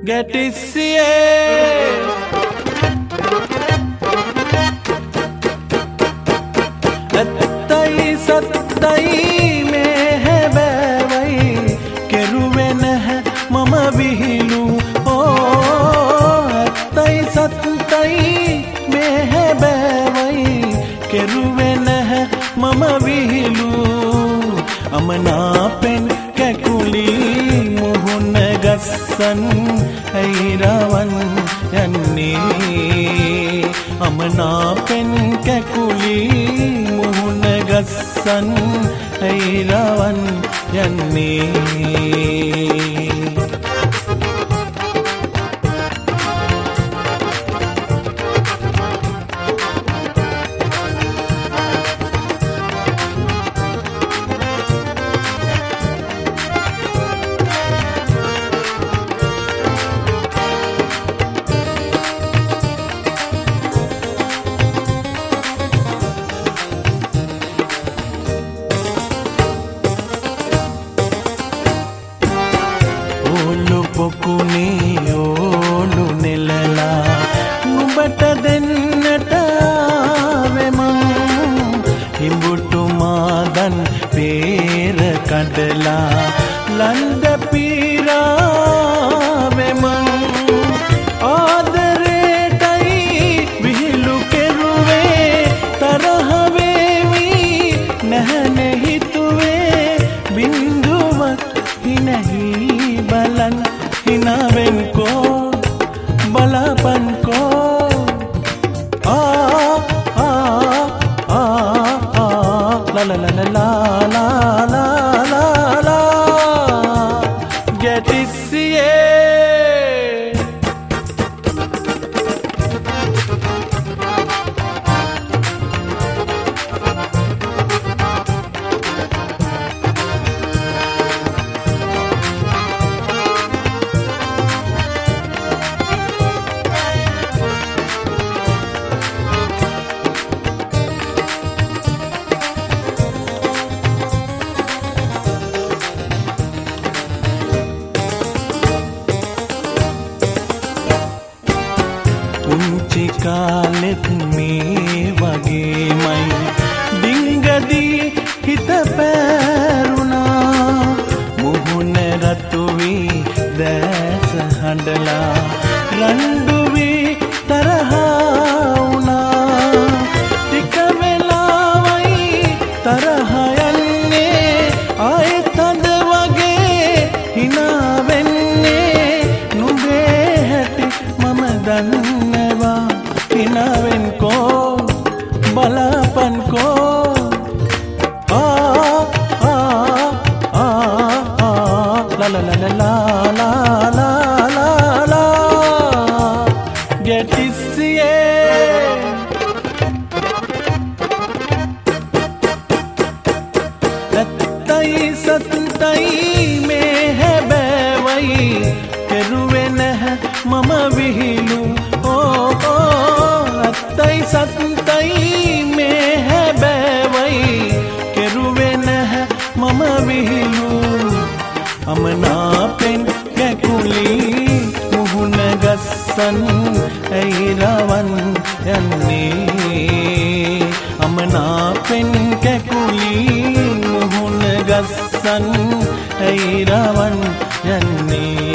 ගැටිස්සියේ ඇත්තයි සත්තයි මේ හැබෑවයි කෙරුවේ නැහැ මම විහිළු ඇත්තයි සත්තයි මේ හැබෑවයි කෙරුවේ නැහැ මම විහිළු අමනාපෙන් කැකුලි මුහුණ ගස්සන් ඇයිරවන් යන්නේ අමනාපෙන් කැකුලි මුහුණ ගස්සන් ඇයිරවන් යන්නේ පොකුණේ ඕලු නෙලලා නුඹට දෙන්නට වෙමං හිඹුටු මාදන් පේර කඩලා ලන්ඩ පීරා වෙමං ආදරේටයි විහිළු කෙරුවේ තරහ වේවි නැහැනේ හිතුවේ බින්දුවක් හිනහි බලන් hinavenko balapanko la la la la la la la la la ගැටිස්සියේ පුංචි කාලෙත් මේ වගේමයි ඩිංගදී හිත පැරුණා මුහුණ රතු වී දැස හඬලා රණ්ඩු වී තරහා වුණා ටික වෙලාවයි තරහ යන්නේ ආයෙත් අද වගේ hina වෙන්නේ නුඹේ හැටි මම දන්නවා hinavenko balapanko la la la la la la la la la ගැටිස්සියේ ඇත්තයි සත්තයි මේ හැබෑවයි කෙරුවේ නැහැ මම විහිළු ඇත්තයි සත්තයි මේ හැබෑවයි කෙරුවේ නැහැ මම විහිළු අමනාපෙන් කැකුලි මුහුණ ගස්සන් ඇයිරවන් යන්නේ අමනාපෙන් කැකුලි මුහුණ ගස්සන් ඇයිරවන් යන්නේ